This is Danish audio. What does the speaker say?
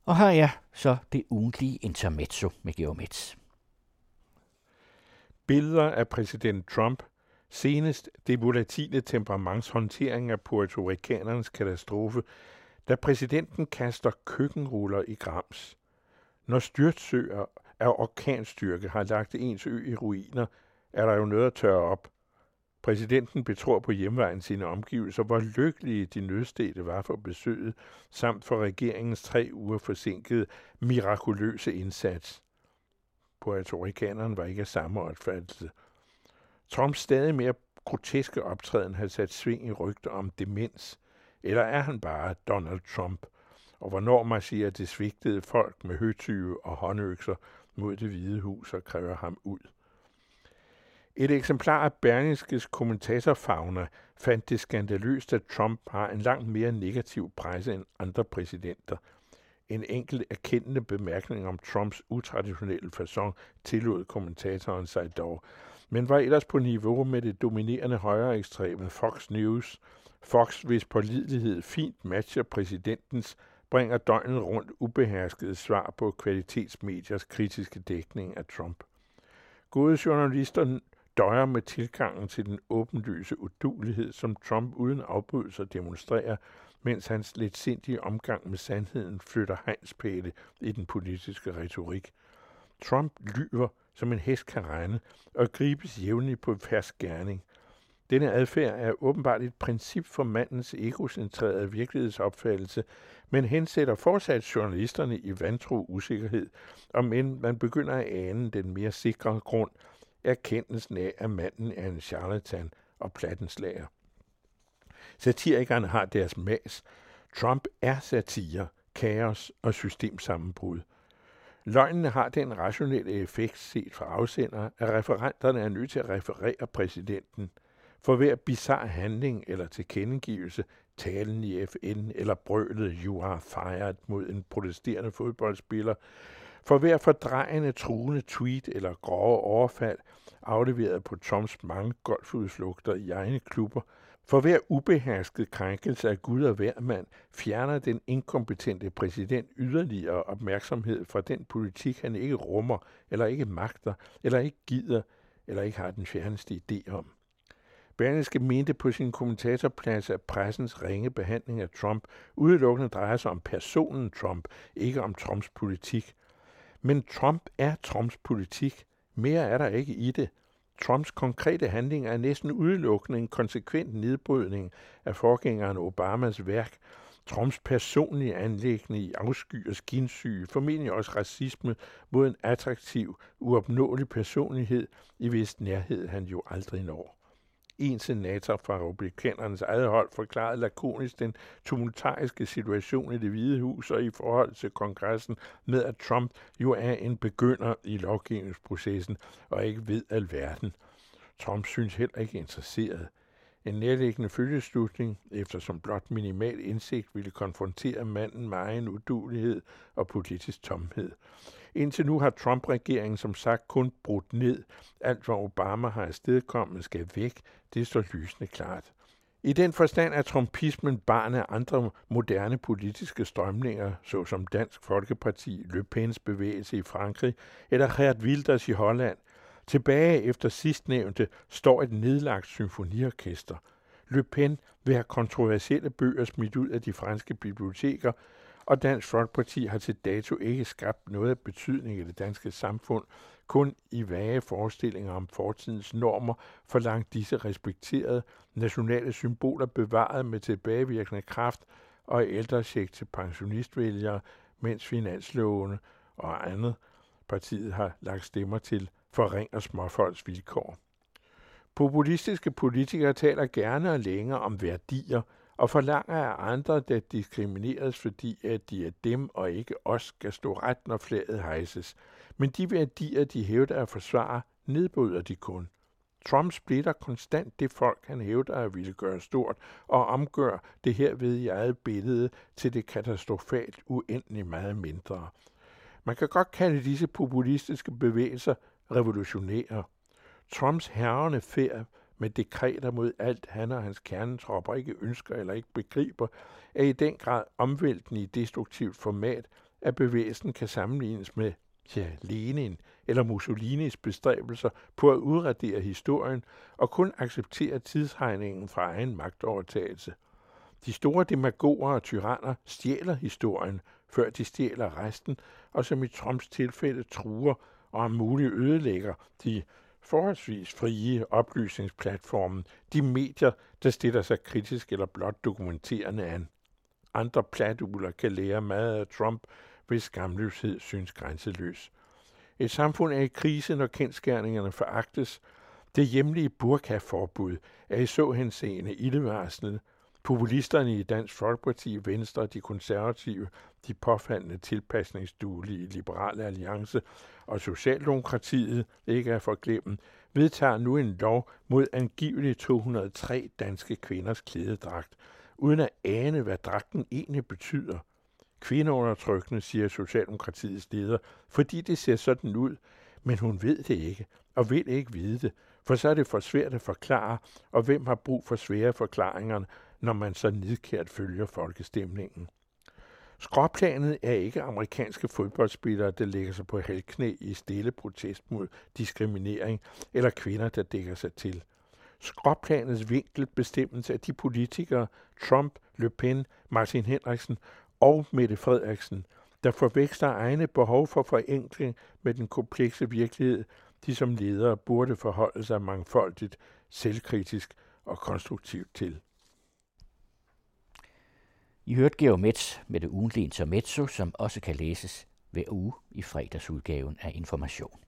Og her er så det ugentlige intermezzo med Georg Metz. Billeder af præsident Trump, senest det volatile temperaments håndtering af puertoricanernes katastrofe, da præsidenten kaster køkkenruller i grams. Når styrtsøer af orkanstyrke har lagt ens ø i ruiner, er der jo noget at tørre op. Præsidenten betror på hjemvejen sine omgivelser, hvor lykkelige de nødstedte var for besøget, samt for regeringens 3 uger forsinkede, mirakuløse indsats. Puertoricanerne var ikke af samme opfattelse. Trumps stadig mere groteske optræden har sat sving i rygter om demens, eller er han bare Donald Trump? Og hvornår marcherer det svigtede folk med høtyve og håndøkser mod Det Hvide Hus og kræver ham ud? Et eksemplar af Berlingskes kommentatorfauna fandt det skandaløst, at Trump har en langt mere negativ presse end andre præsidenter. En enkelt erkendende bemærkning om Trumps utraditionelle facon tillod kommentatoren sig dog, men var ellers på niveau med det dominerende højre ekstreme Fox News. Fox, hvis pålidelighed fint matcher præsidentens, bringer døgnet rundt ubeherskede svar på kvalitetsmediers kritiske dækning af Trump. Gode journalister døjer med tilgangen til den åbenlyse uduelighed, som Trump uden afbrydelser demonstrerer, mens hans letsindige omgang med sandheden flytter hegnspæle i den politiske retorik. Trump lyver, som en hest kan regne, og gribes jævnligt på fersk gerning. Denne adfærd er åbenbart et princip for mandens egocentrerede virkelighedsopfattelse, men hensætter fortsat journalisterne i vantro usikkerhed, om end man begynder at ane den mere sikre grund, erkendelsen af, at manden er en charlatan og plattenslager. Satirikerne har deres mas. Trump er satire, kaos og systemsammenbrud. Løgnene har den rationelle effekt set fra afsender, at referenterne er nødt til at referere præsidenten. For hver bizarre handling eller tilkendegivelse, talen i FN eller brølet "You are fired" mod en protesterende fodboldspiller, for hver fordrejende, truende tweet eller grove overfald, afleveret på Trumps mange golfudflugter i egne klubber, for hver ubehersket krænkelse af Gud og hver mand, fjerner den inkompetente præsident yderligere opmærksomhed fra den politik, han ikke rummer, eller ikke magter, eller ikke gider, eller ikke har den fjerneste idé om. Berlingske mente på sin kommentatorplads, at pressens ringe behandling af Trump udelukkende drejer sig om personen Trump, ikke om Trumps politik. Men Trump er Trumps politik. Mere er der ikke i det. Trumps konkrete handling er næsten udelukkende en konsekvent nedbrydning af forgængeren Obamas værk. Trumps personlige anliggende i afsky og skinsyge, formentlig også racisme mod en attraktiv, uopnåelig personlighed, i hvis nærhed han jo aldrig når. En senator fra republikanernes eget hold forklarede lakonisk den tumultariske situation i Det Hvide Hus og i forhold til kongressen med, at Trump jo er en begynder i lovgivningsprocessen og ikke ved alverden. Trump synes heller ikke interesseret. En nærliggende følgeslutning, eftersom blot minimal indsigt ville konfrontere manden med egen uduelighed og politisk tomhed. Indtil nu har Trump-regeringen som sagt kun brudt ned. Alt, hvad Obama har afstedkommet, skal væk. Det står lysende klart. I den forstand er trumpismen barn af andre moderne politiske strømninger, såsom Dansk Folkeparti, Le Pens bevægelse i Frankrig eller Geert Wilders i Holland. Tilbage efter sidstnævnte står et nedlagt symfoniorkester. Le Pen vil have kontroversielle bøger smidt ud af de franske biblioteker, og Dansk Folkeparti har til dato ikke skabt noget af betydning i det danske samfund, kun i vage forestillinger om fortidens normer, forlangt disse respekterede nationale symboler bevaret med tilbagevirkende kraft og ældrecheck til pensionistvælgere, mens finanslovene og andet partiet har lagt stemmer til forringer småfolks vilkår. Populistiske politikere taler gerne og længe om værdier og forlanger af andre, der diskrimineres, fordi at de er dem og ikke os, skal stå ret, når flaget hejses. Men de værdier, de hævder at forsvare, nedbryder de kun. Trump splitter konstant det folk, han hævder at ville gøre stort, og omgør det herved i eget billede til det katastrofalt uendelig meget mindre. Man kan godt kalde disse populistiske bevægelser revolutionære. Trumps hærgende færd med dekreter mod alt, han og hans kernetropper ikke ønsker eller ikke begriber, er i den grad omvæltende i destruktivt format, at bevægelsen kan sammenlignes med Lenin eller Mussolinis bestræbelser på at udradere historien og kun acceptere tidsregningen fra egen magtovertagelse. De store demagoger og tyranner stjæler historien, før de stjæler resten, og som i Trumps tilfælde truer og om muligt ødelægger de forholdsvis frie oplysningsplatformen, de medier, der stiller sig kritisk eller blot dokumenterende an. Andre platuler kan lære meget af Trump, hvis skamløshed synes grænseløs. Et samfund er i krise, når kendsgerningerne foragtes. Det hjemlige burka-forbud er i så henseende ildevarslende. Populisterne i Dansk Folkeparti, Venstre, de konservative, de påfaldende tilpasningsduelige Liberale Alliance og Socialdemokratiet, ikke at forglemme, vedtager nu en lov mod angiveligt 203 danske kvinders klædedragt, uden at ane, hvad dragten egentlig betyder. Kvindeundertrykkende, siger Socialdemokratiets leder, fordi det ser sådan ud, men hun ved det ikke og vil ikke vide det, for så er det for svært at forklare, og hvem har brug for svære forklaringer, når man så nidkært følger folkestemningen. Skråplanet er ikke amerikanske fodboldspillere, der lægger sig på halvknæ i stille protest mod diskriminering, eller kvinder, der dækker sig til. Skråplanets vinkel bestemmes af de politikere, Trump, Le Pen, Martin Henriksen og Mette Frederiksen, der forveksler egne behov for forenkling med den komplekse virkelighed, de som ledere burde forholde sig mangfoldigt, selvkritisk og konstruktivt til. I hørte Georg Metz med det ugentlige intermezzo, som også kan læses hver uge i fredagsudgaven af Information.